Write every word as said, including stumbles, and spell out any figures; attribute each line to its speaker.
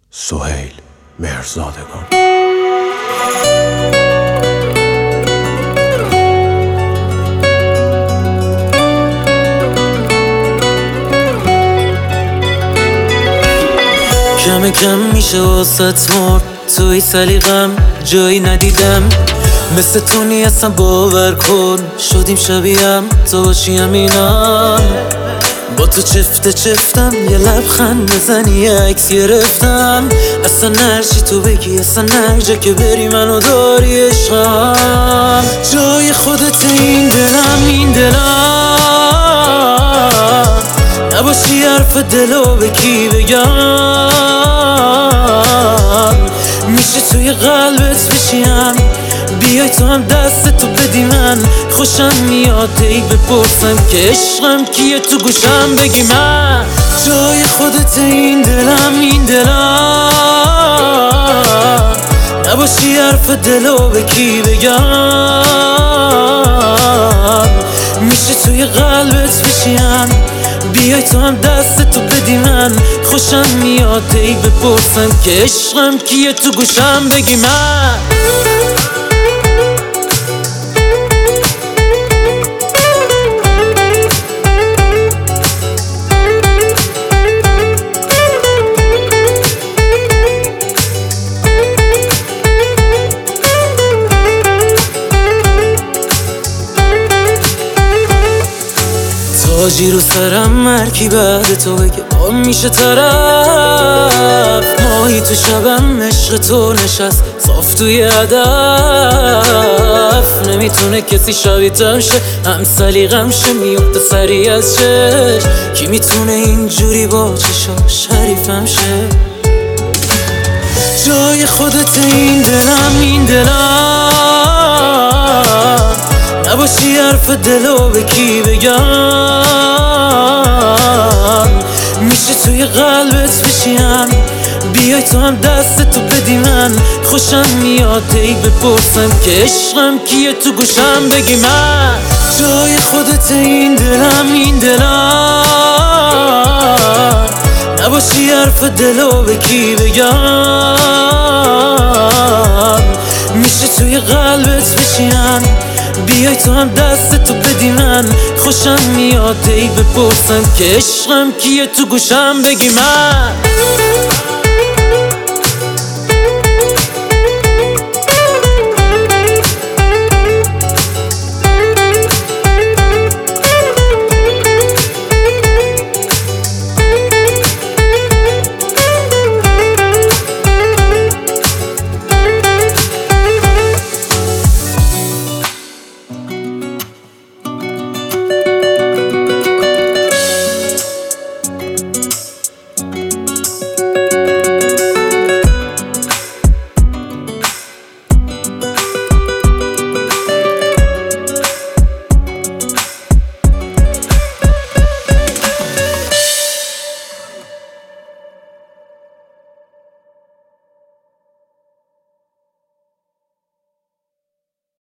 Speaker 1: سهیل مهرزادگان.
Speaker 2: کم کم میشه واسط مرد، توی سلیقم جایی ندیدم مثل تو نیستم، باور کن شدیم شبیهم تو باشی همینم. با تو چفته چفتم یه لبخند بزنی یه عکس گرفتم، اصلا نرچی تو بگی اصلا نرجا که بری منو داری عشقم. جای خودت این دلم این دلم، نباشی حرف دلو به کی بگم. میشه توی قلبت بشیم، بیای تو هم دست تو بدی من. خوشم میاد ای بپرسم که عشقم کیه، تو گوشم بگی من. جای خودت این دلم این دلم، نباشی حرف دلو به کی بگم. میشه توی قلبت بشیم، بیای تو هم دست تو بدی من. خوشم میاد ای بپرسم که عشقم کیه، تو گوشم بگی من. تاجی رو سرم مرکی بعد تو بگه با میشه طرف. ماهی تو شبم عشق تو نشست صاف توی هدف. نمیتونه کسی شبیتم شه، هم سلیقم شه میفته سری از چش. کی میتونه اینجوری با چشا شریفم شه. جای خودت این دلم این دلم، نباشی حرف دلو به کی بگم. میشه توی قلبت بشیم، بیای تو هم دست تو بدی من. خوشم میاد ای بپرسم که عشقم کیه، تو گوشم بگی من. جای خودت این دلم این دلم، نباشی حرف دلو به کی بگم. میشه توی قلبت بشیم، بیای تو هم دست تو بدی من. خوشم میاد ای بپرسم که عشقم کیه، تو گوشم بگی من.